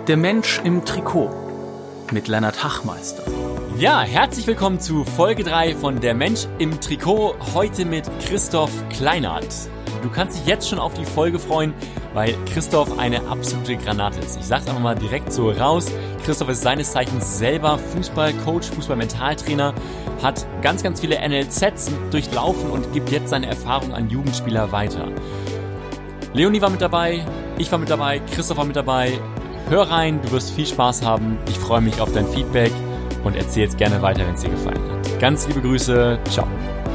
Der Mensch im Trikot mit Lennart Hachmeister. Ja, herzlich willkommen zu Folge 3 von Der Mensch im Trikot, heute mit Christoph Kleinert. Du kannst dich jetzt schon auf die Folge freuen, weil Christoph eine absolute Granate ist. Ich sag's einfach mal direkt so raus. Christoph ist seines Zeichens selber Fußballcoach, Fußballmentaltrainer, hat ganz, ganz viele NLZs durchlaufen und gibt jetzt seine Erfahrung an Jugendspieler weiter. Leonie war mit dabei, ich war mit dabei, Christoph war mit dabei. Hör rein, du wirst viel Spaß haben. Ich freue mich auf dein Feedback und erzähl jetzt gerne weiter, wenn es dir gefallen hat. Ganz liebe Grüße, ciao.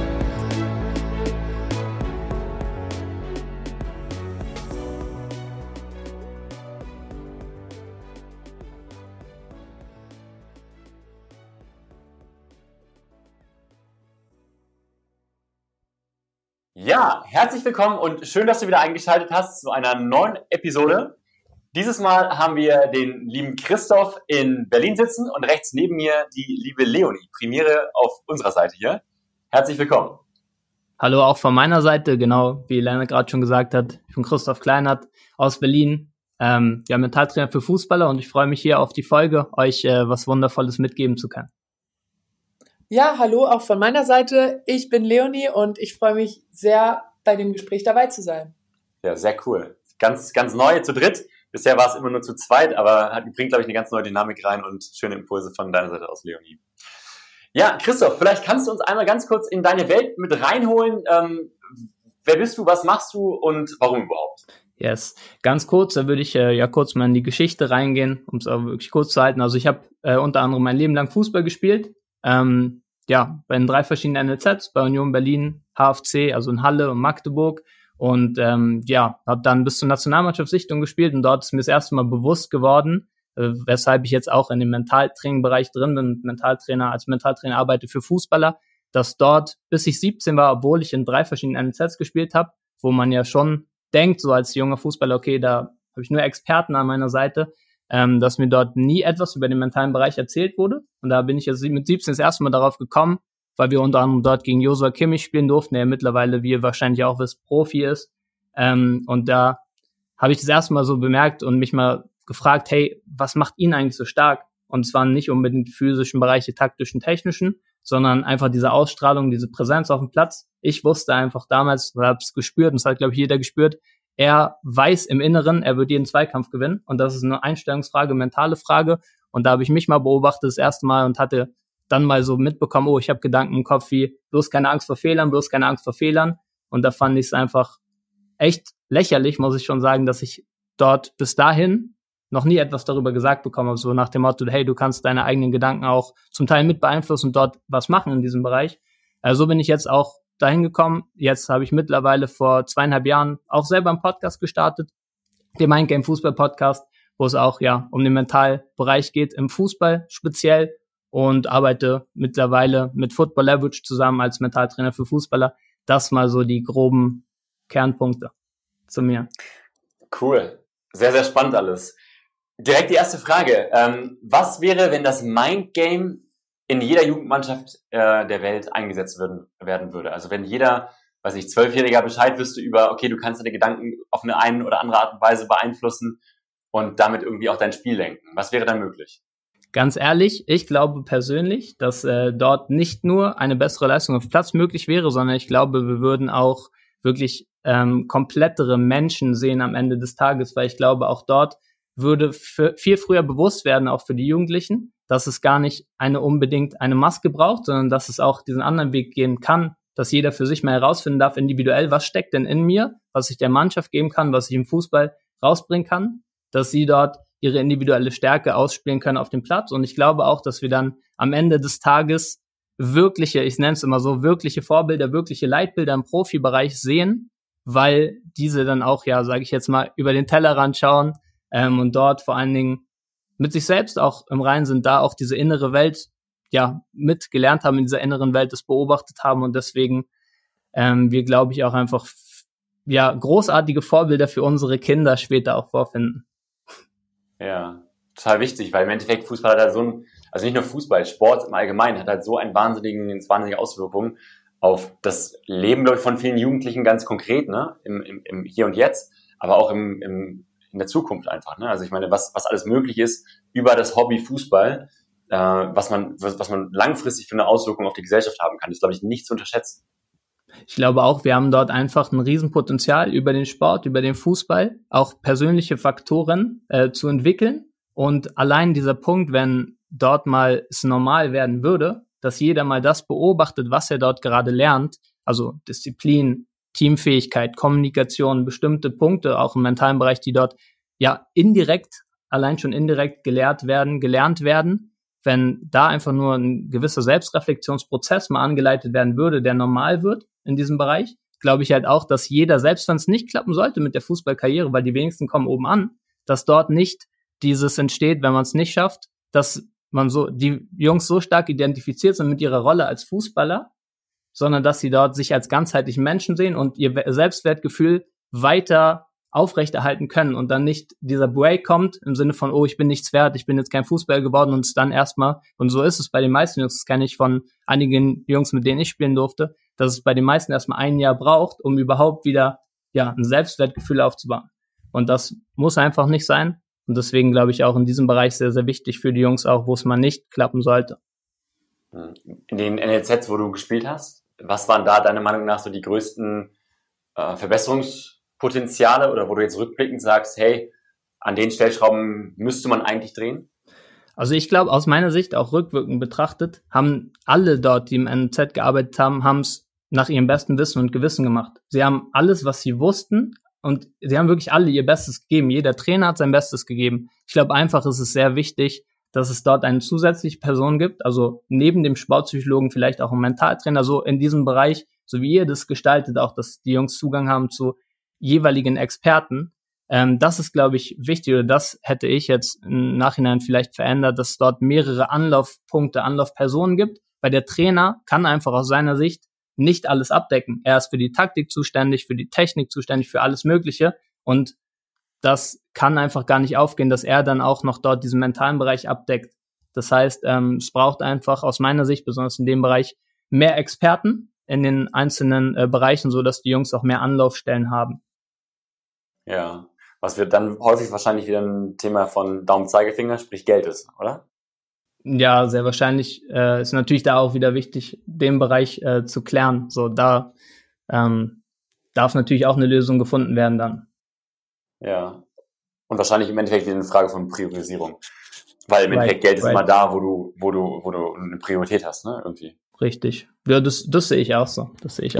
Ja, herzlich willkommen und schön, dass du wieder eingeschaltet hast zu einer neuen Episode. Dieses Mal haben wir den lieben Christoph in Berlin sitzen und rechts neben mir die liebe Leonie. Premiere auf unserer Seite hier. Herzlich willkommen. Hallo auch von meiner Seite, genau wie Lennart gerade schon gesagt hat. Ich bin Christoph Kleinert aus Berlin, Mentaltrainer für Fußballer und ich freue mich hier auf die Folge, euch was Wundervolles mitgeben zu können. Ja, hallo auch von meiner Seite. Ich bin Leonie und ich freue mich sehr, bei dem Gespräch dabei zu sein. Ja, sehr cool. Ganz, ganz neu zu dritt. Bisher war es immer nur zu zweit, aber bringt, glaube ich, eine ganz neue Dynamik rein und schöne Impulse von deiner Seite aus, Leonie. Ja, Christoph, vielleicht kannst du uns einmal ganz kurz in deine Welt mit reinholen. Wer bist du, was machst du und warum überhaupt? Yes, ganz kurz, da würde ich kurz mal in die Geschichte reingehen, um es auch wirklich kurz zu halten. Also ich habe unter anderem mein Leben lang Fußball gespielt, bei den 3 verschiedenen NLZs, bei Union Berlin, HFC, also in Halle und Magdeburg. Und habe dann bis zur Nationalmannschaftssichtung gespielt und dort ist mir das erste Mal bewusst geworden, weshalb ich jetzt auch in dem Mentaltraining-Bereich drin bin, als Mentaltrainer arbeite für Fußballer, dass dort, bis ich 17 war, obwohl ich in 3 verschiedenen NLZs gespielt habe, wo man ja schon denkt, so als junger Fußballer, okay, da habe ich nur Experten an meiner Seite, dass mir dort nie etwas über den mentalen Bereich erzählt wurde. Und da bin ich jetzt mit 17 das erste Mal darauf gekommen, weil wir unter anderem dort gegen Joshua Kimmich spielen durften, der mittlerweile, wie ihr wahrscheinlich auch wisst, Profi ist. Und da habe ich das erste Mal so bemerkt und mich mal gefragt, hey, was macht ihn eigentlich so stark? Und es waren nicht unbedingt die physischen Bereiche, taktischen, technischen, sondern einfach diese Ausstrahlung, diese Präsenz auf dem Platz. Ich wusste einfach damals, habe es gespürt, und das hat, glaube ich, jeder gespürt, er weiß im Inneren, er wird jeden Zweikampf gewinnen. Und das ist eine Einstellungsfrage, mentale Frage. Und da habe ich mich mal beobachtet das erste Mal und hatte dann mal so mitbekommen, ich habe Gedanken im Kopf wie, bloß keine Angst vor Fehlern, bloß keine Angst vor Fehlern. Und da fand ich es einfach echt lächerlich, muss ich schon sagen, dass ich dort bis dahin noch nie etwas darüber gesagt bekommen habe, so nach dem Motto, hey, du kannst deine eigenen Gedanken auch zum Teil mit beeinflussen und dort was machen in diesem Bereich. So bin ich jetzt auch dahin gekommen. Jetzt habe ich mittlerweile vor 2,5 Jahren auch selber einen Podcast gestartet, den Mindgame Fußball Podcast, wo es auch um den Mentalbereich geht, im Fußball speziell. Und arbeite mittlerweile mit Football Leverage zusammen als Mentaltrainer für Fußballer. Das mal so die groben Kernpunkte zu mir. Cool. Sehr, sehr spannend alles. Direkt die erste Frage. Was wäre, wenn das Mindgame in jeder Jugendmannschaft der Welt eingesetzt werden würde? Also wenn jeder, 12-Jähriger Bescheid wüsste über, okay, du kannst deine Gedanken auf eine oder andere Art und Weise beeinflussen und damit irgendwie auch dein Spiel lenken. Was wäre dann möglich? Ganz ehrlich, ich glaube persönlich, dass dort nicht nur eine bessere Leistung auf Platz möglich wäre, sondern ich glaube, wir würden auch wirklich komplettere Menschen sehen am Ende des Tages, weil ich glaube, auch dort würde viel früher bewusst werden, auch für die Jugendlichen, dass es gar nicht unbedingt eine Maske braucht, sondern dass es auch diesen anderen Weg geben kann, dass jeder für sich mal herausfinden darf, individuell, was steckt denn in mir, was ich der Mannschaft geben kann, was ich im Fußball rausbringen kann, dass sie dort ihre individuelle Stärke ausspielen können auf dem Platz. Und ich glaube auch, dass wir dann am Ende des Tages wirkliche, ich nenne es immer so, wirkliche Vorbilder, wirkliche Leitbilder im Profibereich sehen, weil diese dann auch, sage ich jetzt mal, über den Tellerrand schauen und dort vor allen Dingen mit sich selbst auch im Reinen sind, da auch diese innere Welt mitgelernt haben, in dieser inneren Welt das beobachtet haben und deswegen wir, glaube ich, auch einfach großartige Vorbilder für unsere Kinder später auch vorfinden. Ja, total wichtig, weil im Endeffekt Fußball hat halt also nicht nur Fußball, Sport im Allgemeinen hat halt so wahnsinnige Auswirkungen auf das Leben, glaube ich, von vielen Jugendlichen ganz konkret, ne, im Hier und Jetzt, aber auch im in der Zukunft einfach. Ne? Also ich meine, was alles möglich ist über das Hobby Fußball, was man langfristig für eine Auswirkung auf die Gesellschaft haben kann, ist, glaube ich, nicht zu unterschätzen. Ich glaube auch, wir haben dort einfach ein Riesenpotenzial über den Sport, über den Fußball, auch persönliche Faktoren zu entwickeln. Und allein dieser Punkt, wenn dort mal es normal werden würde, dass jeder mal das beobachtet, was er dort gerade lernt, also Disziplin, Teamfähigkeit, Kommunikation, bestimmte Punkte, auch im mentalen Bereich, die dort ja allein schon indirekt gelernt werden, wenn da einfach nur ein gewisser Selbstreflexionsprozess mal angeleitet werden würde, der normal wird in diesem Bereich, glaube ich halt auch, dass jeder, selbst wenn es nicht klappen sollte mit der Fußballkarriere, weil die wenigsten kommen oben an, dass dort nicht dieses entsteht, wenn man es nicht schafft, dass man die Jungs so stark identifiziert sind mit ihrer Rolle als Fußballer, sondern dass sie dort sich als ganzheitlichen Menschen sehen und ihr Selbstwertgefühl weiter aufrechterhalten können und dann nicht dieser Break kommt im Sinne von, oh, ich bin nichts wert, ich bin jetzt kein Fußballer geworden und es dann erstmal, und so ist es bei den meisten Jungs, das kenne ich von einigen Jungs, mit denen ich spielen durfte, dass es bei den meisten erstmal ein Jahr braucht, um überhaupt wieder ein Selbstwertgefühl aufzubauen. Und das muss einfach nicht sein. Und deswegen glaube ich auch in diesem Bereich sehr, sehr wichtig für die Jungs auch, wo es mal nicht klappen sollte. In den NLZs, wo du gespielt hast, was waren da deiner Meinung nach so die größten Verbesserungspotenziale oder wo du jetzt rückblickend sagst, hey, an den Stellschrauben müsste man eigentlich drehen? Also ich glaube, aus meiner Sicht, auch rückwirkend betrachtet, haben alle dort, die im NLZ gearbeitet haben es nach ihrem besten Wissen und Gewissen gemacht. Sie haben alles, was sie wussten, und sie haben wirklich alle ihr Bestes gegeben. Jeder Trainer hat sein Bestes gegeben. Ich glaube einfach, ist es sehr wichtig, dass es dort eine zusätzliche Person gibt, also neben dem Sportpsychologen vielleicht auch ein Mentaltrainer, so in diesem Bereich, so wie ihr das gestaltet, auch dass die Jungs Zugang haben zu jeweiligen Experten. Das ist, glaube ich, wichtig, oder das hätte ich jetzt im Nachhinein vielleicht verändert, dass es dort mehrere Anlaufpunkte, Anlaufpersonen gibt, weil der Trainer kann einfach aus seiner Sicht nicht alles abdecken. Er ist für die Taktik zuständig, für die Technik zuständig, für alles Mögliche, und das kann einfach gar nicht aufgehen, dass er dann auch noch dort diesen mentalen Bereich abdeckt. Das heißt, es braucht einfach aus meiner Sicht, besonders in dem Bereich, mehr Experten in den einzelnen Bereichen, so dass die Jungs auch mehr Anlaufstellen haben. Ja, was wird dann häufig wahrscheinlich wieder ein Thema von Daumen-Zeigefinger, sprich Geld ist, oder? Ja, sehr wahrscheinlich ist natürlich da auch wieder wichtig, den Bereich zu klären. So, da darf natürlich auch eine Lösung gefunden werden dann. Ja, und wahrscheinlich im Endeffekt wieder eine Frage von Priorisierung. Weil im Endeffekt Geld ist immer da, wo du eine Priorität hast, ne, irgendwie. Richtig. Ja, das sehe ich auch so.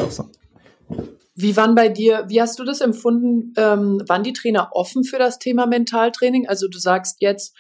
Wie hast du das empfunden? Waren die Trainer offen für das Thema Mentaltraining? Also du sagst jetzt,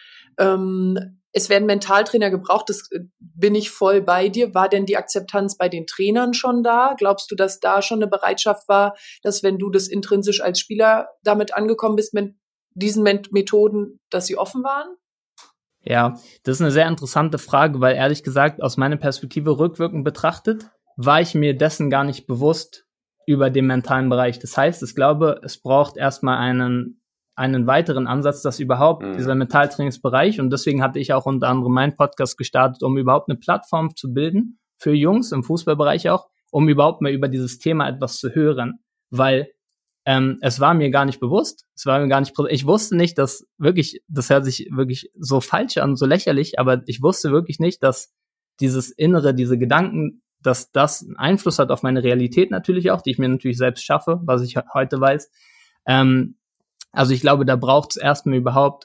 es werden Mentaltrainer gebraucht, das bin ich voll bei dir. War denn die Akzeptanz bei den Trainern schon da? Glaubst du, dass da schon eine Bereitschaft war, dass wenn du das intrinsisch als Spieler damit angekommen bist, mit diesen Methoden, dass sie offen waren? Ja, das ist eine sehr interessante Frage, weil ehrlich gesagt, aus meiner Perspektive rückwirkend betrachtet, war ich mir dessen gar nicht bewusst über den mentalen Bereich. Das heißt, ich glaube, es braucht erstmal einen weiteren Ansatz, dass überhaupt dieser Mentaltrainingsbereich, und deswegen hatte ich auch unter anderem meinen Podcast gestartet, um überhaupt eine Plattform zu bilden für Jungs im Fußballbereich auch, um überhaupt mal über dieses Thema etwas zu hören, weil es war mir gar nicht bewusst, ich wusste nicht, dass wirklich, das hört sich wirklich so falsch an, so lächerlich, aber ich wusste wirklich nicht, dass dieses Innere, diese Gedanken, dass das einen Einfluss hat auf meine Realität natürlich auch, die ich mir natürlich selbst schaffe, was ich heute weiß. Also ich glaube, da braucht es erstmal überhaupt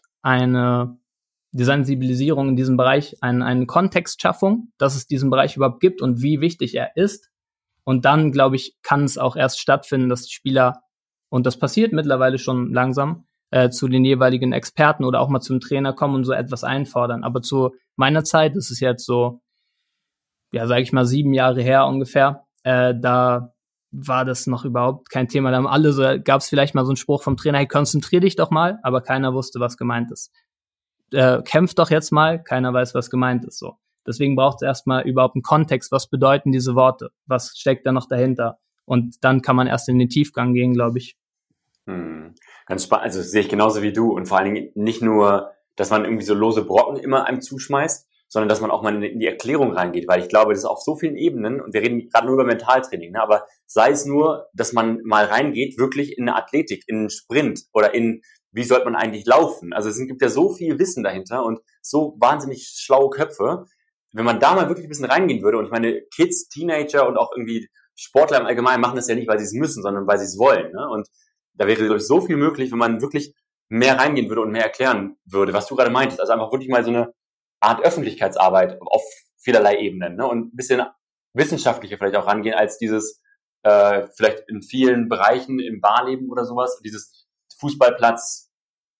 die Sensibilisierung in diesem Bereich, eine Kontextschaffung, dass es diesen Bereich überhaupt gibt und wie wichtig er ist. Und dann, glaube ich, kann es auch erst stattfinden, dass die Spieler, und das passiert mittlerweile schon langsam, zu den jeweiligen Experten oder auch mal zum Trainer kommen und so etwas einfordern. Aber zu meiner Zeit, das ist jetzt so, ja, sage ich mal 7 Jahre her ungefähr, da war das noch überhaupt kein Thema. Da haben alle so, gab es vielleicht mal so einen Spruch vom Trainer, hey, konzentrier dich doch mal, aber keiner wusste, was gemeint ist. Kämpf doch jetzt mal, keiner weiß, was gemeint ist. So. Deswegen braucht es erstmal überhaupt einen Kontext, was bedeuten diese Worte, was steckt da noch dahinter? Und dann kann man erst in den Tiefgang gehen, glaube ich. Ganz spannend, also das sehe ich genauso wie du, und vor allen Dingen nicht nur, dass man irgendwie so lose Brocken immer einem zuschmeißt, sondern dass man auch mal in die Erklärung reingeht, weil ich glaube, das ist auf so vielen Ebenen, und wir reden gerade nur über Mentaltraining, ne, aber sei es nur, dass man mal reingeht, wirklich in eine Athletik, in einen Sprint oder in wie sollte man eigentlich laufen? Also es gibt ja so viel Wissen dahinter und so wahnsinnig schlaue Köpfe. Wenn man da mal wirklich ein bisschen reingehen würde, und ich meine, Kids, Teenager und auch irgendwie Sportler im Allgemeinen machen das ja nicht, weil sie es müssen, sondern weil sie es wollen. Ne? Und da wäre, glaube ich, so viel möglich, wenn man wirklich mehr reingehen würde und mehr erklären würde, was du gerade meintest. Also einfach wirklich mal so eine Art Öffentlichkeitsarbeit auf vielerlei Ebenen, ne? Und ein bisschen wissenschaftlicher vielleicht auch rangehen als dieses vielleicht in vielen Bereichen im Barleben oder sowas, dieses Fußballplatz,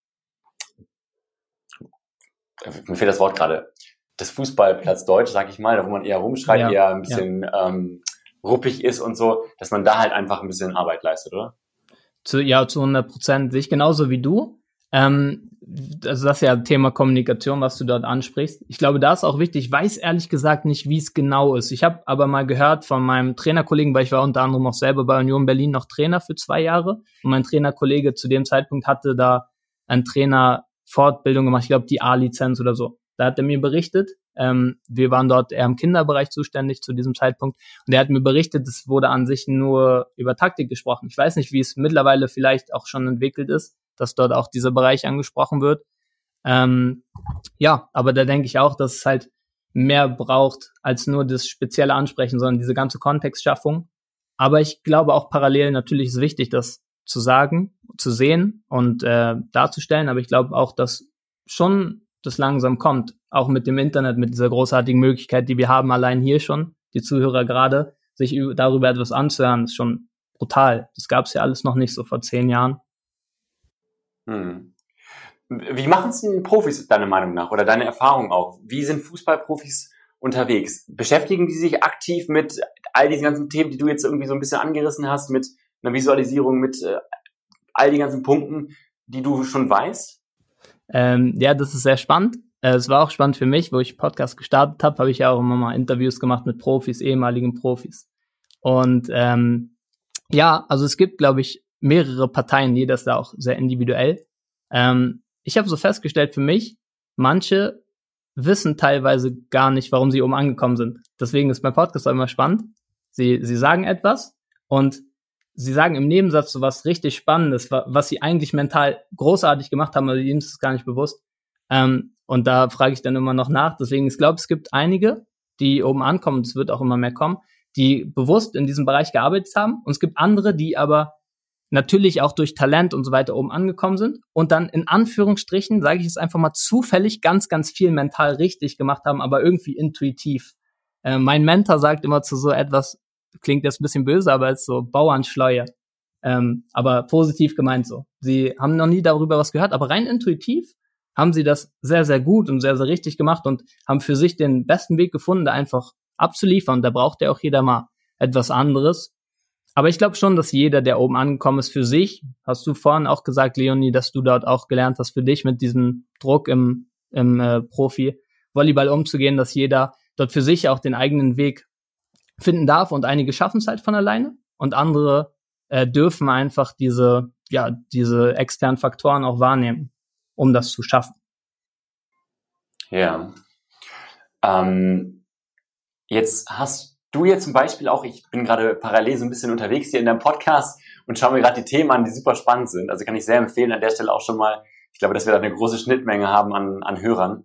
mir fehlt das Wort gerade, das Fußballplatz Deutsch, sag ich mal, da wo man eher rumschreit, eher ein bisschen ruppig ist und so, dass man da halt einfach ein bisschen Arbeit leistet, oder? Zu 100%. Sehe ich genauso wie du. Also das ist ja Thema Kommunikation, was du dort ansprichst. Ich glaube, da ist auch wichtig, ich weiß ehrlich gesagt nicht, wie es genau ist. Ich habe aber mal gehört von meinem Trainerkollegen, weil ich war unter anderem auch selber bei Union Berlin noch Trainer für 2 Jahre. Und mein Trainerkollege zu dem Zeitpunkt hatte da eine Trainerfortbildung gemacht, ich glaube die A-Lizenz oder so. Da hat er mir berichtet, wir waren dort eher im Kinderbereich zuständig zu diesem Zeitpunkt. Und er hat mir berichtet, es wurde an sich nur über Taktik gesprochen. Ich weiß nicht, wie es mittlerweile vielleicht auch schon entwickelt ist, dass dort auch dieser Bereich angesprochen wird. Aber da denke ich auch, dass es halt mehr braucht als nur das spezielle Ansprechen, sondern diese ganze Kontextschaffung. Aber ich glaube auch parallel natürlich ist es wichtig, das zu sagen, zu sehen und darzustellen. Aber ich glaube auch, dass schon das langsam kommt, auch mit dem Internet, mit dieser großartigen Möglichkeit, die wir haben, allein hier schon, die Zuhörer gerade, sich darüber etwas anzuhören, ist schon brutal. Das gab es ja alles noch nicht so vor 10 Jahren. Wie machen es denn Profis deiner Meinung nach oder deine Erfahrung auch? Wie sind Fußballprofis unterwegs? Beschäftigen die sich aktiv mit all diesen ganzen Themen, die du jetzt irgendwie so ein bisschen angerissen hast, mit einer Visualisierung, mit all den ganzen Punkten, die du schon weißt? Das ist sehr spannend. Es war auch spannend für mich, wo ich Podcast gestartet habe ich ja auch immer mal Interviews gemacht mit Profis, ehemaligen Profis. Und also es gibt, glaube ich, mehrere Parteien, jeder ist da auch sehr individuell. Ich habe so festgestellt für mich, manche wissen teilweise gar nicht, warum sie oben angekommen sind. Deswegen ist mein Podcast auch immer spannend. Sie sagen etwas und sie sagen im Nebensatz so was richtig Spannendes, was sie eigentlich mental großartig gemacht haben, aber ihnen ist es gar nicht bewusst. Und da frage ich dann immer noch nach. Deswegen, ich glaube, es gibt einige, die oben ankommen, es wird auch immer mehr kommen, die bewusst in diesem Bereich gearbeitet haben. Und es gibt andere, die aber natürlich auch durch Talent und so weiter oben angekommen sind und dann in Anführungsstrichen, sage ich es einfach mal, zufällig ganz, ganz viel mental richtig gemacht haben, aber irgendwie intuitiv. Mein Mentor sagt immer zu so etwas, klingt jetzt ein bisschen böse, aber es ist so Bauernschleue. Aber positiv gemeint so. Sie haben noch nie darüber was gehört, aber rein intuitiv haben sie das sehr, sehr gut und sehr, sehr richtig gemacht und haben für sich den besten Weg gefunden, da einfach abzuliefern. Da braucht ja auch jeder mal etwas anderes. Aber ich glaube schon, dass jeder, der oben angekommen ist, für sich, hast du vorhin auch gesagt, Leonie, dass du dort auch gelernt hast, für dich mit diesem Druck im Profi-Volleyball umzugehen, dass jeder dort für sich auch den eigenen Weg finden darf und einige schaffen es halt von alleine und andere dürfen einfach diese externen Faktoren auch wahrnehmen, um das zu schaffen. Ja. Jetzt hast du jetzt zum Beispiel auch, ich bin gerade parallel so ein bisschen unterwegs hier in deinem Podcast und schaue mir gerade die Themen an, die super spannend sind. Also kann ich sehr empfehlen, an der Stelle auch schon mal, ich glaube, dass wir da eine große Schnittmenge haben an Hörern.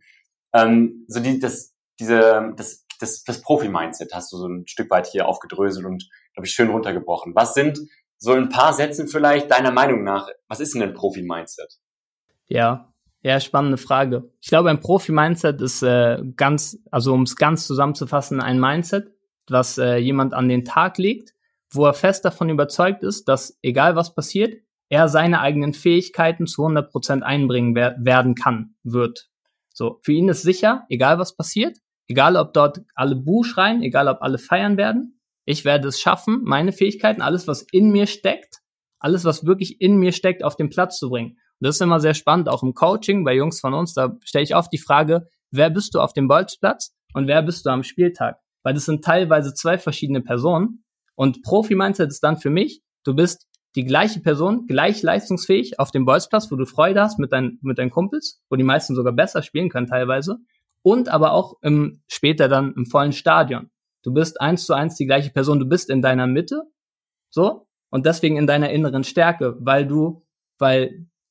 Das Profi-Mindset hast du so ein Stück weit hier aufgedröselt und, glaube ich, schön runtergebrochen. Was sind so ein paar Sätze vielleicht deiner Meinung nach, was ist denn ein Profi-Mindset? Ja, spannende Frage. Ich glaube, ein Profi-Mindset ist um es ganz zusammenzufassen, ein Mindset, was jemand an den Tag legt, wo er fest davon überzeugt ist, dass egal was passiert, er seine eigenen Fähigkeiten zu 100% einbringen wird. So, für ihn ist sicher, egal was passiert, egal ob dort alle Buh schreien, egal ob alle feiern werden, ich werde es schaffen, meine Fähigkeiten, alles was in mir steckt, alles was wirklich in mir steckt, auf den Platz zu bringen. Und das ist immer sehr spannend, auch im Coaching bei Jungs von uns, da stelle ich oft die Frage, wer bist du auf dem Bolzplatz und wer bist du am Spieltag? Weil das sind teilweise 2 verschiedene Personen und Profi-Mindset ist dann für mich, du bist die gleiche Person, gleich leistungsfähig auf dem Bolzplatz, wo du Freude hast mit deinen Kumpels, wo die meisten sogar besser spielen können teilweise und aber auch später dann im vollen Stadion. Du bist 1:1 die gleiche Person, du bist in deiner Mitte, so, und deswegen in deiner inneren Stärke, weil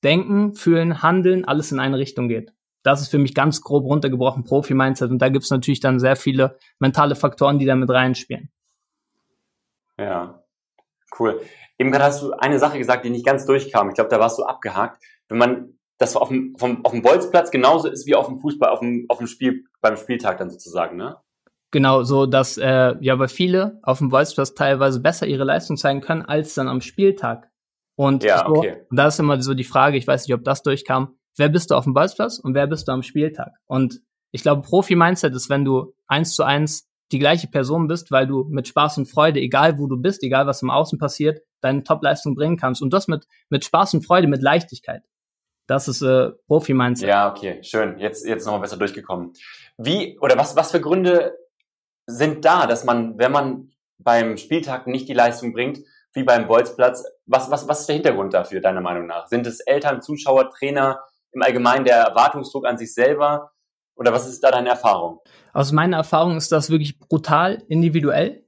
Denken, Fühlen, Handeln, alles in eine Richtung geht. Das ist für mich ganz grob runtergebrochen Profi-Mindset. Und da gibt's natürlich dann sehr viele mentale Faktoren, die da mit reinspielen. Ja, cool. Eben gerade hast du eine Sache gesagt, die nicht ganz durchkam. Ich glaube, da warst du abgehakt. Wenn man das auf dem Bolzplatz genauso ist wie auf dem Fußball, auf dem Spiel, beim Spieltag dann sozusagen, ne? Genau, so dass weil viele auf dem Bolzplatz teilweise besser ihre Leistung zeigen können als dann am Spieltag. Und ja, so, okay. da ist immer so die Frage, ich weiß nicht, ob das durchkam, wer bist du auf dem Bolzplatz und wer bist du am Spieltag? Und ich glaube, Profi-Mindset ist, wenn du 1:1 die gleiche Person bist, weil du mit Spaß und Freude, egal wo du bist, egal was im Außen passiert, deine Top-Leistung bringen kannst. Und das mit Spaß und Freude, mit Leichtigkeit. Das ist Profi-Mindset. Ja, okay, schön. Jetzt nochmal besser durchgekommen. Wie, oder was für Gründe sind da, dass man, wenn man beim Spieltag nicht die Leistung bringt, wie beim Bolzplatz, was ist der Hintergrund dafür, deiner Meinung nach? Sind es Eltern, Zuschauer, Trainer, im Allgemeinen der Erwartungsdruck an sich selber? Oder was ist da deine Erfahrung? Aus meiner Erfahrung ist das wirklich brutal individuell.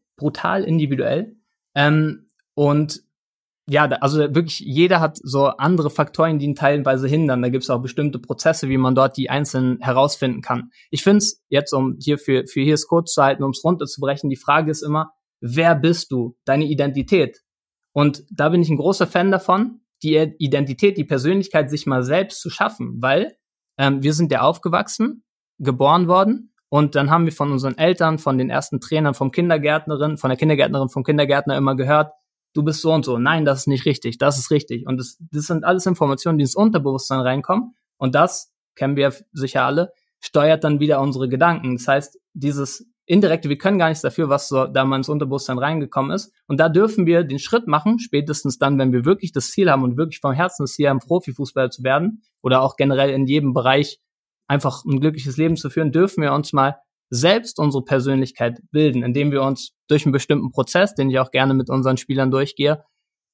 Und ja, also wirklich jeder hat so andere Faktoren, die ihn teilweise hindern. Da gibt es auch bestimmte Prozesse, wie man dort die einzelnen herausfinden kann. Ich finde es jetzt, um hier für hier es kurz zu halten, um es runterzubrechen, die Frage ist immer, wer bist du? Deine Identität. Und da bin ich ein großer Fan davon, die Identität, die Persönlichkeit sich mal selbst zu schaffen, weil wir sind ja aufgewachsen, geboren worden und dann haben wir von unseren Eltern, von den ersten Trainern, von der Kindergärtnerin, vom Kindergärtner immer gehört, du bist so und so. Nein, das ist nicht richtig, das ist richtig. Und das sind alles Informationen, die ins Unterbewusstsein reinkommen. Und das, kennen wir sicher alle, steuert dann wieder unsere Gedanken. Das heißt, dieses Indirekte, wir können gar nichts dafür, was so da mal ins Unterbewusstsein reingekommen ist. Und da dürfen wir den Schritt machen, spätestens dann, wenn wir wirklich das Ziel haben und wirklich vom Herzen das Ziel haben, Profifußballer zu werden oder auch generell in jedem Bereich einfach ein glückliches Leben zu führen, dürfen wir uns mal selbst unsere Persönlichkeit bilden, indem wir uns durch einen bestimmten Prozess, den ich auch gerne mit unseren Spielern durchgehe,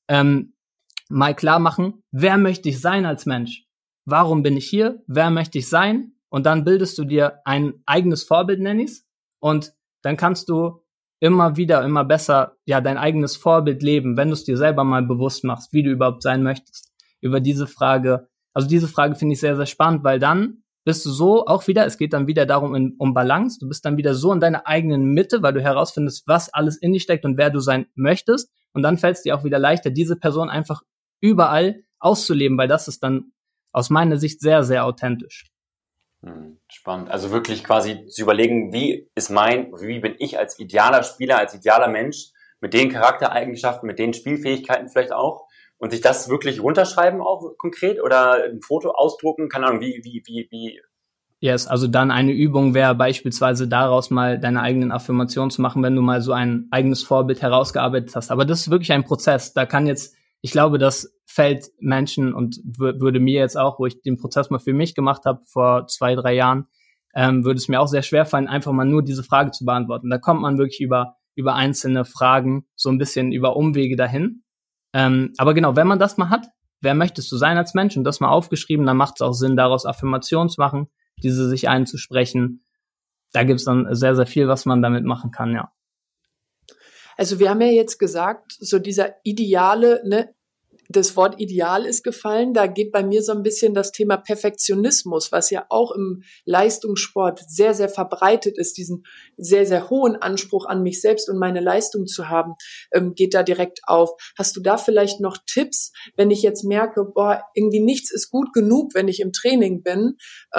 mal klar machen, wer möchte ich sein als Mensch? Warum bin ich hier? Wer möchte ich sein? Und dann bildest du dir ein eigenes Vorbild, nenn ich's, und dann kannst du immer besser dein eigenes Vorbild leben, wenn du es dir selber mal bewusst machst, wie du überhaupt sein möchtest. Über diese Frage finde ich sehr, sehr spannend, weil dann bist du so auch wieder, es geht dann wieder darum, um Balance, du bist dann wieder so in deiner eigenen Mitte, weil du herausfindest, was alles in dir steckt und wer du sein möchtest, und dann fällt es dir auch wieder leichter, diese Person einfach überall auszuleben, weil das ist dann aus meiner Sicht sehr, sehr authentisch. Spannend. Also wirklich quasi zu überlegen, wie bin ich als idealer Spieler, als idealer Mensch, mit den Charaktereigenschaften, mit den Spielfähigkeiten vielleicht auch, und sich das wirklich runterschreiben auch konkret oder ein Foto ausdrucken, keine Ahnung, wie. Yes, also dann eine Übung wäre beispielsweise daraus mal deine eigenen Affirmationen zu machen, wenn du mal so ein eigenes Vorbild herausgearbeitet hast. Aber das ist wirklich ein Prozess. Ich glaube, das fällt Menschen und würde mir jetzt auch, wo ich den Prozess mal für mich gemacht habe vor 2-3 Jahren, würde es mir auch sehr schwer fallen, einfach mal nur diese Frage zu beantworten. Da kommt man wirklich über einzelne Fragen so ein bisschen über Umwege dahin. Aber genau, wenn man das mal hat, wer möchtest du sein als Mensch und das mal aufgeschrieben, dann macht es auch Sinn, daraus Affirmationen zu machen, diese sich einzusprechen. Da gibt es dann sehr, sehr viel, was man damit machen kann, ja. Also wir haben ja jetzt gesagt, so dieser ideale, das Wort Ideal ist gefallen, da geht bei mir so ein bisschen das Thema Perfektionismus, was ja auch im Leistungssport sehr, sehr verbreitet ist, diesen sehr, sehr hohen Anspruch an mich selbst und meine Leistung zu haben, geht da direkt auf. Hast du da vielleicht noch Tipps, wenn ich jetzt merke, irgendwie nichts ist gut genug, wenn ich im Training bin?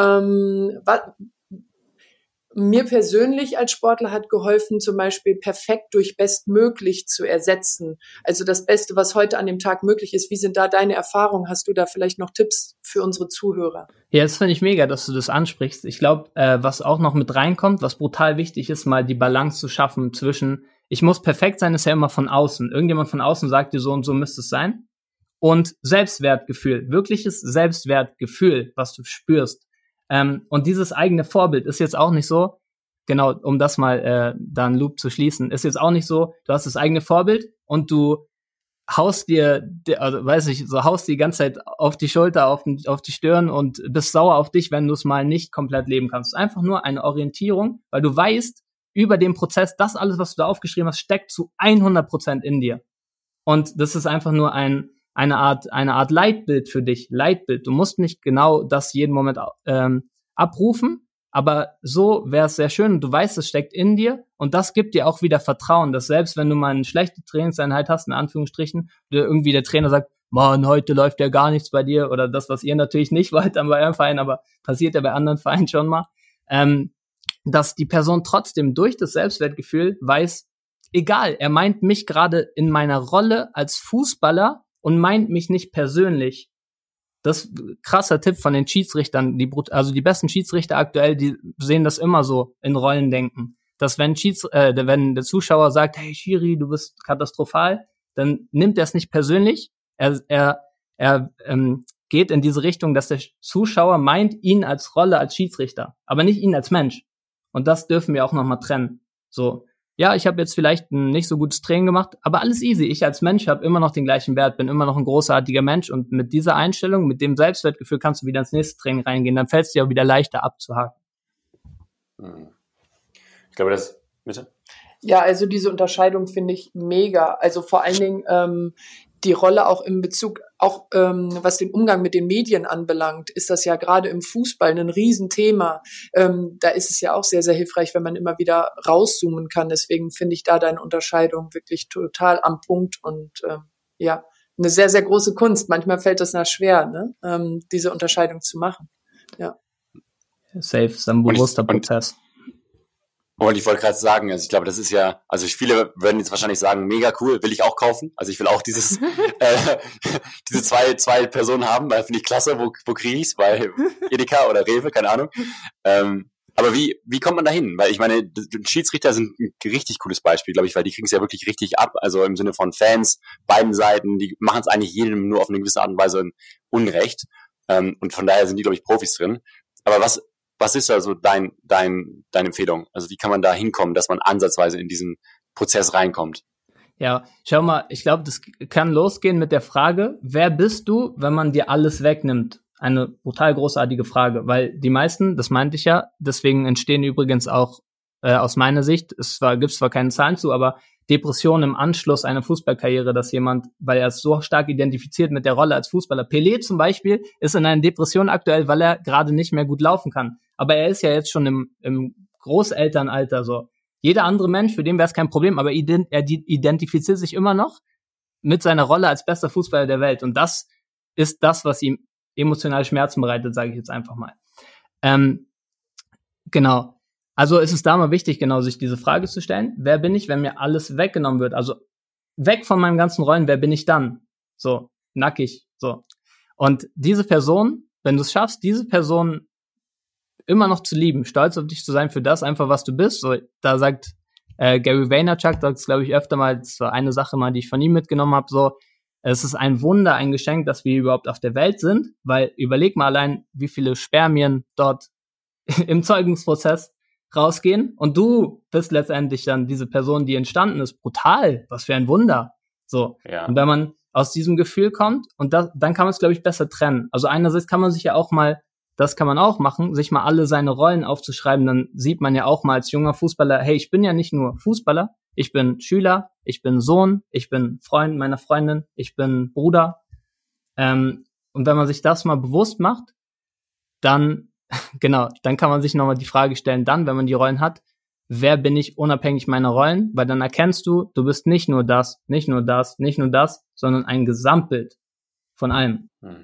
Mir persönlich als Sportler hat geholfen, zum Beispiel perfekt durch bestmöglich zu ersetzen. Also das Beste, was heute an dem Tag möglich ist. Wie sind da deine Erfahrungen? Hast du da vielleicht noch Tipps für unsere Zuhörer? Ja, das finde ich mega, dass du das ansprichst. Ich glaube, was auch noch mit reinkommt, was brutal wichtig ist, mal die Balance zu schaffen zwischen, ich muss perfekt sein, ist ja immer von außen. Irgendjemand von außen sagt dir, so und so müsste es sein. Und Selbstwertgefühl, wirkliches Selbstwertgefühl, was du spürst. Und dieses eigene Vorbild ist jetzt auch nicht so, genau, um das mal da einen Loop zu schließen, ist jetzt auch nicht so, du hast das eigene Vorbild und du haust dir die ganze Zeit auf die Schulter, auf die Stirn und bist sauer auf dich, wenn du es mal nicht komplett leben kannst. Einfach nur eine Orientierung, weil du weißt, über den Prozess, das alles, was du da aufgeschrieben hast, steckt zu 100% in dir. Und das ist einfach nur ein eine Art Leitbild für dich. Leitbild. Du musst nicht genau das jeden Moment abrufen, aber so wäre es sehr schön und du weißt, es steckt in dir und das gibt dir auch wieder Vertrauen, dass selbst wenn du mal eine schlechte Trainingseinheit hast, in Anführungsstrichen, irgendwie der Trainer sagt, Mann, heute läuft ja gar nichts bei dir oder das, was ihr natürlich nicht wollt bei eurem Verein, aber passiert ja bei anderen Vereinen schon mal, dass die Person trotzdem durch das Selbstwertgefühl weiß, egal, er meint mich gerade in meiner Rolle als Fußballer und meint mich nicht persönlich. Das ist ein krasser Tipp von den Schiedsrichtern, also die besten Schiedsrichter aktuell, die sehen das immer so in Rollendenken, dass wenn der Zuschauer sagt, hey Schiri, du bist katastrophal, dann nimmt er es nicht persönlich, er geht in diese Richtung, dass der Zuschauer meint ihn als Rolle als Schiedsrichter, aber nicht ihn als Mensch. Und das dürfen wir auch nochmal trennen. So, ja, ich habe jetzt vielleicht ein nicht so gutes Training gemacht, aber alles easy. Ich als Mensch habe immer noch den gleichen Wert, bin immer noch ein großartiger Mensch und mit dieser Einstellung, mit dem Selbstwertgefühl kannst du wieder ins nächste Training reingehen, dann fällt es dir auch wieder leichter abzuhaken. Ich glaube, bitte? Ja, also diese Unterscheidung finde ich mega. Also vor allen Dingen die Rolle auch in Bezug, auch was den Umgang mit den Medien anbelangt, ist das ja gerade im Fußball ein Riesenthema. Da ist es ja auch sehr, sehr hilfreich, wenn man immer wieder rauszoomen kann. Deswegen finde ich da deine Unterscheidung wirklich total am Punkt und ja, eine sehr, sehr große Kunst. Manchmal fällt das schwer, ne? Diese Unterscheidung zu machen. Ja. Safe, ist ein bewusster Prozess. Und ich wollte gerade sagen, also ich glaube, das ist ja, also viele würden jetzt wahrscheinlich sagen, mega cool, will ich auch kaufen. Also ich will auch diese zwei Personen haben, weil finde ich klasse, wo kriege ich's? Bei Edeka oder Rewe, keine Ahnung. Aber wie kommt man da hin? Weil ich meine, Schiedsrichter sind ein richtig cooles Beispiel, glaube ich, weil die kriegen es ja wirklich richtig ab, also im Sinne von Fans, beiden Seiten, die machen es eigentlich jedem nur auf eine gewisse Art und Weise unrecht. Und von daher sind die, glaube ich, Profis drin. Aber was ist also deine Empfehlung? Also wie kann man da hinkommen, dass man ansatzweise in diesen Prozess reinkommt? Ja, schau mal, ich glaube, das kann losgehen mit der Frage, wer bist du, wenn man dir alles wegnimmt? Eine brutal großartige Frage, weil die meisten, das meinte ich ja, deswegen entstehen übrigens auch aus meiner Sicht, gibt zwar keine Zahlen zu, aber Depressionen im Anschluss einer Fußballkarriere, dass jemand, weil er es so stark identifiziert mit der Rolle als Fußballer, Pelé zum Beispiel, ist in einer Depression aktuell, weil er gerade nicht mehr gut laufen kann. Aber er ist ja jetzt schon im Großelternalter so. Jeder andere Mensch, für den wäre es kein Problem, aber er identifiziert sich immer noch mit seiner Rolle als bester Fußballer der Welt. Und das ist das, was ihm emotional Schmerzen bereitet, sage ich jetzt einfach mal. Genau. Also ist es da mal wichtig, genau sich diese Frage zu stellen, wer bin ich, wenn mir alles weggenommen wird? Also weg von meinen ganzen Rollen, wer bin ich dann? So, nackig, so. Und diese Person, wenn du es schaffst, diese Person immer noch zu lieben, stolz auf dich zu sein für das einfach, was du bist. So, da sagt Gary Vaynerchuk, sagt es, glaube ich, öfter mal, das war eine Sache mal, die ich von ihm mitgenommen habe, so, es ist ein Wunder, ein Geschenk, dass wir überhaupt auf der Welt sind, weil überleg mal allein, wie viele Spermien dort im Zeugungsprozess rausgehen und du bist letztendlich dann diese Person, die entstanden ist. Brutal, was für ein Wunder. So. Ja. Und wenn man aus diesem Gefühl kommt und dann kann man es, glaube ich, besser trennen. Also einerseits kann man sich ja auch mal, das kann man auch machen, sich mal alle seine Rollen aufzuschreiben, dann sieht man ja auch mal als junger Fußballer, hey, ich bin ja nicht nur Fußballer, ich bin Schüler, ich bin Sohn, ich bin Freund meiner Freundin, ich bin Bruder. Und wenn man sich das mal bewusst macht, dann dann kann man sich nochmal die Frage stellen, dann, wenn man die Rollen hat, wer bin ich unabhängig meiner Rollen? Weil dann erkennst du bist nicht nur das, nicht nur das, nicht nur das, sondern ein Gesamtbild von allem.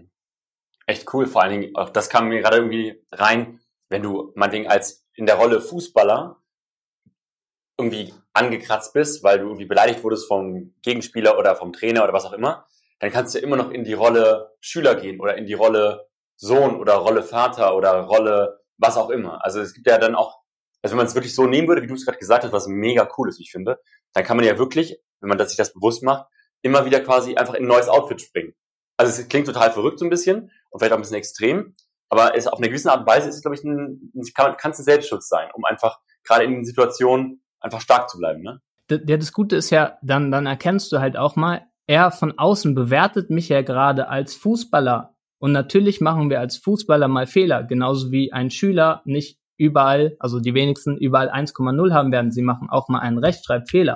Echt cool, vor allen Dingen, auch das kam mir gerade irgendwie rein, wenn du meinetwegen als in der Rolle Fußballer irgendwie angekratzt bist, weil du irgendwie beleidigt wurdest vom Gegenspieler oder vom Trainer oder was auch immer, dann kannst du immer noch in die Rolle Schüler gehen oder in die Rolle Sohn oder Rolle Vater oder Rolle was auch immer. Also es gibt ja dann auch, also wenn man es wirklich so nehmen würde, wie du es gerade gesagt hast, was mega cool ist, ich finde, dann kann man ja wirklich, wenn man sich das bewusst macht, immer wieder quasi einfach in ein neues Outfit springen. Also es klingt total verrückt so ein bisschen und vielleicht auch ein bisschen extrem, aber es auf eine gewisse Art und Weise ist es, glaube ich, kann es ein Selbstschutz sein, um einfach gerade in den Situationen einfach stark zu bleiben, ne? Das Gute ist ja, dann erkennst du halt auch mal, er von außen bewertet mich ja gerade als Fußballer. Und natürlich machen wir als Fußballer mal Fehler, genauso wie ein Schüler nicht überall, also die wenigsten überall 1,0 haben werden. Sie machen auch mal einen Rechtschreibfehler.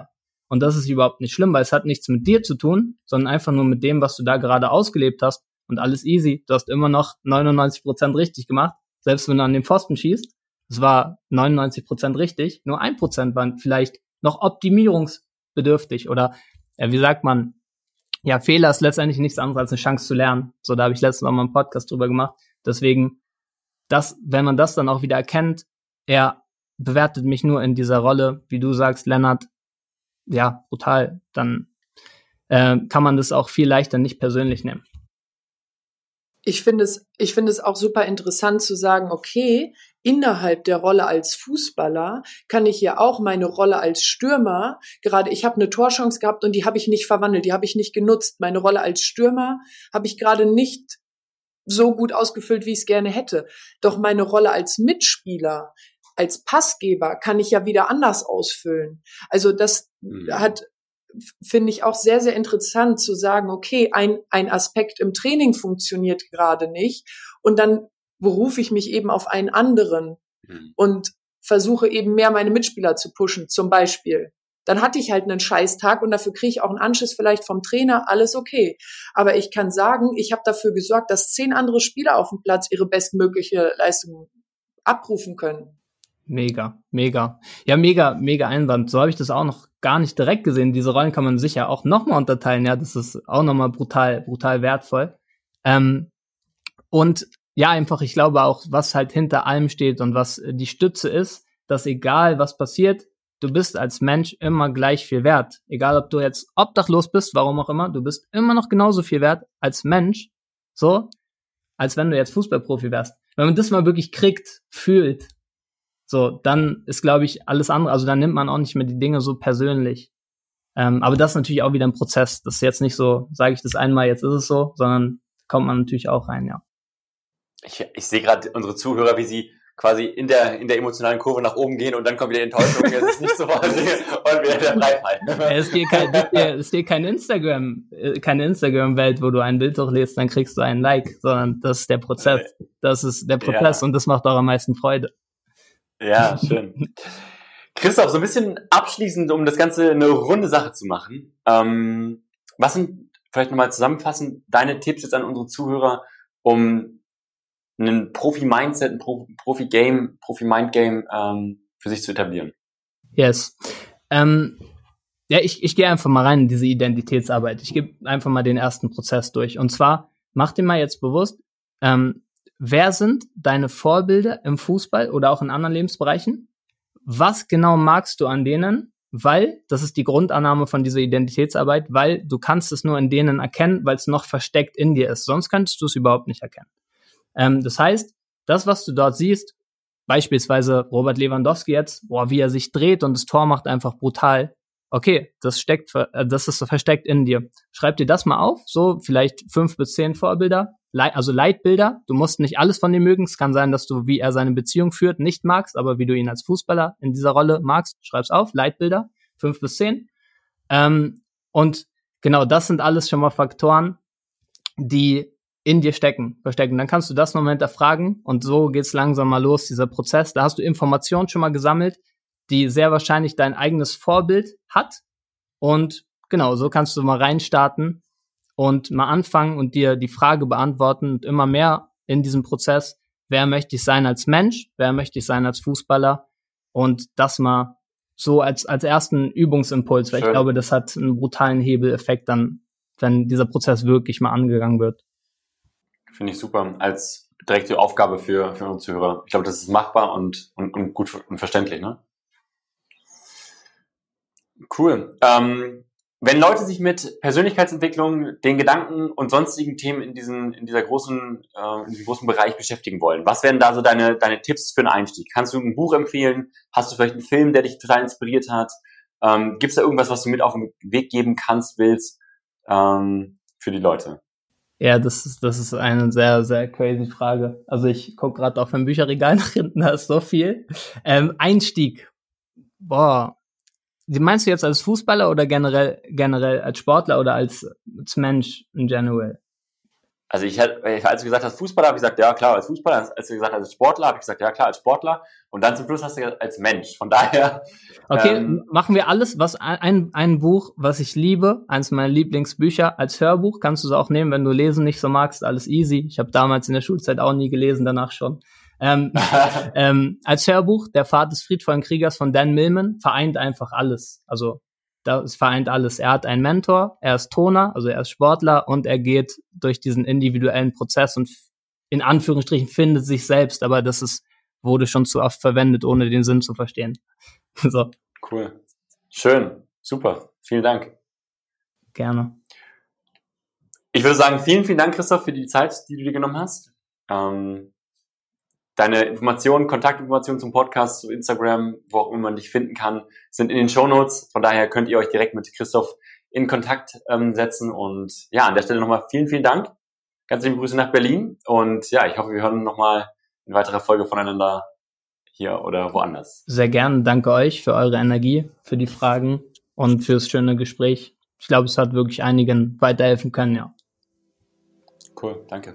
Und das ist überhaupt nicht schlimm, weil es hat nichts mit dir zu tun, sondern einfach nur mit dem, was du da gerade ausgelebt hast. Und alles easy. Du hast immer noch 99% richtig gemacht, selbst wenn du an den Pfosten schießt. Es war 99% richtig, nur 1% waren vielleicht noch optimierungsbedürftig oder, wie sagt man, ja, Fehler ist letztendlich nichts anderes als eine Chance zu lernen. So, da habe ich letztens auch mal einen Podcast drüber gemacht. Deswegen, wenn man das dann auch wieder erkennt, er bewertet mich nur in dieser Rolle, wie du sagst, Lennart, ja, brutal, dann kann man das auch viel leichter nicht persönlich nehmen. Ich finde es auch super interessant zu sagen, okay, innerhalb der Rolle als Fußballer kann ich ja auch meine Rolle als Stürmer, gerade ich habe eine Torchance gehabt und die habe ich nicht verwandelt, die habe ich nicht genutzt. Meine Rolle als Stürmer habe ich gerade nicht so gut ausgefüllt, wie ich es gerne hätte. Doch meine Rolle als Mitspieler, als Passgeber kann ich ja wieder anders ausfüllen. Also das finde ich auch sehr, sehr interessant zu sagen, okay, ein Aspekt im Training funktioniert gerade nicht und dann berufe ich mich eben auf einen anderen und versuche eben mehr meine Mitspieler zu pushen, zum Beispiel. Dann hatte ich halt einen Scheißtag und dafür kriege ich auch einen Anschiss vielleicht vom Trainer, alles okay. Aber ich kann sagen, ich habe dafür gesorgt, dass 10 andere Spieler auf dem Platz ihre bestmögliche Leistung abrufen können. Mega. Ja, mega Einwand. So habe ich das auch noch gar nicht direkt gesehen. Diese Rollen kann man sicher auch nochmal unterteilen. Ja, das ist auch nochmal brutal wertvoll. Und ja, einfach, ich glaube auch, was halt hinter allem steht und was die Stütze ist, dass egal was passiert, du bist als Mensch immer gleich viel wert. Egal, ob du jetzt obdachlos bist, warum auch immer, du bist immer noch genauso viel wert als Mensch, so, als wenn du jetzt Fußballprofi wärst. Wenn man das mal wirklich kriegt, fühlt, so, dann ist, glaube ich, alles andere, also dann nimmt man auch nicht mehr die Dinge so persönlich. Aber das ist natürlich auch wieder ein Prozess. Das ist jetzt nicht so, sage ich das einmal, jetzt ist es so, sondern kommt man natürlich auch rein, ja. Ich sehe gerade unsere Zuhörer, wie sie quasi in der emotionalen Kurve nach oben gehen und dann kommt wieder Enttäuschung, es ist nicht so und wieder der Freifall. Es geht keine Instagram-Welt, wo du ein Bild hochlädst, dann kriegst du einen Like, sondern das ist der Prozess. Das ist der Prozess und das macht auch am meisten Freude. Ja, schön. Christoph, so ein bisschen abschließend, um das Ganze eine runde Sache zu machen. Was sind, vielleicht nochmal zusammenfassend, deine Tipps jetzt an unsere Zuhörer, um einen Profi-Mindset, ein Profi-Game, Profi-Mind-Game für sich zu etablieren? Yes. Ja, ich gehe einfach mal rein in diese Identitätsarbeit. Ich gebe einfach mal den ersten Prozess durch. Und zwar, mach dir mal jetzt bewusst, wer sind deine Vorbilder im Fußball oder auch in anderen Lebensbereichen? Was genau magst du an denen? Weil, das ist die Grundannahme von dieser Identitätsarbeit, weil du kannst es nur in denen erkennen, weil es noch versteckt in dir ist. Sonst könntest du es überhaupt nicht erkennen. Das heißt, das, was du dort siehst, beispielsweise Robert Lewandowski jetzt, wie er sich dreht und das Tor macht einfach brutal. Okay, das ist so versteckt in dir. Schreib dir das mal auf, so vielleicht 5 bis 10 Vorbilder, also Leitbilder. Du musst nicht alles von ihm mögen. Es kann sein, dass du, wie er seine Beziehung führt, nicht magst, aber wie du ihn als Fußballer in dieser Rolle magst, schreib's auf, Leitbilder, 5 bis 10. Und genau, das sind alles schon mal Faktoren, die in dir verstecken. Dann kannst du das nochmal hinterfragen und so geht's langsam mal los, dieser Prozess. Da hast du Informationen schon mal gesammelt, die sehr wahrscheinlich dein eigenes Vorbild hat und genau, so kannst du mal reinstarten und mal anfangen und dir die Frage beantworten und immer mehr in diesem Prozess, wer möchte ich sein als Mensch, wer möchte ich sein als Fußballer und das mal so als ersten Übungsimpuls, weil ich glaube, das hat einen brutalen Hebeleffekt dann, wenn dieser Prozess wirklich mal angegangen wird. Finde ich super, als direkte Aufgabe für unsere Zuhörer. Ich glaube, das ist machbar und gut und verständlich, ne? Cool. Wenn Leute sich mit Persönlichkeitsentwicklung, den Gedanken und sonstigen Themen in diesem großen Bereich beschäftigen wollen, was wären da so deine Tipps für einen Einstieg? Kannst du ein Buch empfehlen? Hast du vielleicht einen Film, der dich total inspiriert hat? Gibt es da irgendwas, was du mit auf den Weg geben willst für die Leute? Ja, das ist eine sehr, sehr crazy Frage. Also ich gucke gerade auf mein Bücherregal nach hinten, da ist so viel. Einstieg. Meinst du jetzt als Fußballer oder generell als Sportler oder als Mensch in general? Also als du gesagt hast Fußballer, habe ich gesagt, ja klar, als Fußballer. Als du gesagt hast als Sportler, habe ich gesagt, ja klar, als Sportler. Und dann zum Schluss hast du gesagt, als Mensch. Von daher. Okay, machen wir alles, was ein Buch, was ich liebe, eins meiner Lieblingsbücher, als Hörbuch, kannst du es auch nehmen, wenn du Lesen nicht so magst, alles easy. Ich habe damals in der Schulzeit auch nie gelesen, danach schon. Als Hörbuch, Der Pfad des friedvollen Kriegers von Dan Millman, vereint einfach alles. Also das vereint alles. Er hat einen Mentor, er ist Toner, also er ist Sportler und er geht durch diesen individuellen Prozess und in Anführungsstrichen findet sich selbst, aber wurde schon zu oft verwendet, ohne den Sinn zu verstehen. So. Cool. Schön. Super. Vielen Dank. Gerne. Ich würde sagen, vielen, vielen Dank, Christoph, für die Zeit, die du dir genommen hast. Deine Informationen, Kontaktinformationen zum Podcast, zu Instagram, wo auch immer man dich finden kann, sind in den Shownotes. Von daher könnt ihr euch direkt mit Christoph in Kontakt setzen. Und ja, an der Stelle nochmal vielen, vielen Dank. Ganz liebe Grüße nach Berlin. Und ja, ich hoffe, wir hören nochmal in weiterer Folge voneinander hier oder woanders. Sehr gerne. Danke euch für eure Energie, für die Fragen und fürs schöne Gespräch. Ich glaube, es hat wirklich einigen weiterhelfen können, ja. Cool, danke.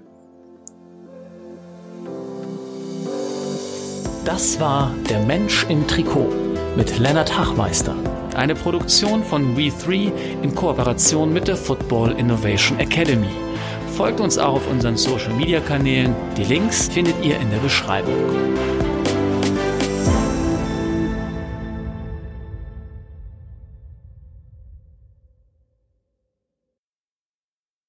Das war Der Mensch im Trikot mit Lennart Hachmeister. Eine Produktion von We3 in Kooperation mit der Football Innovation Academy. Folgt uns auch auf unseren Social-Media-Kanälen. Die Links findet ihr in der Beschreibung.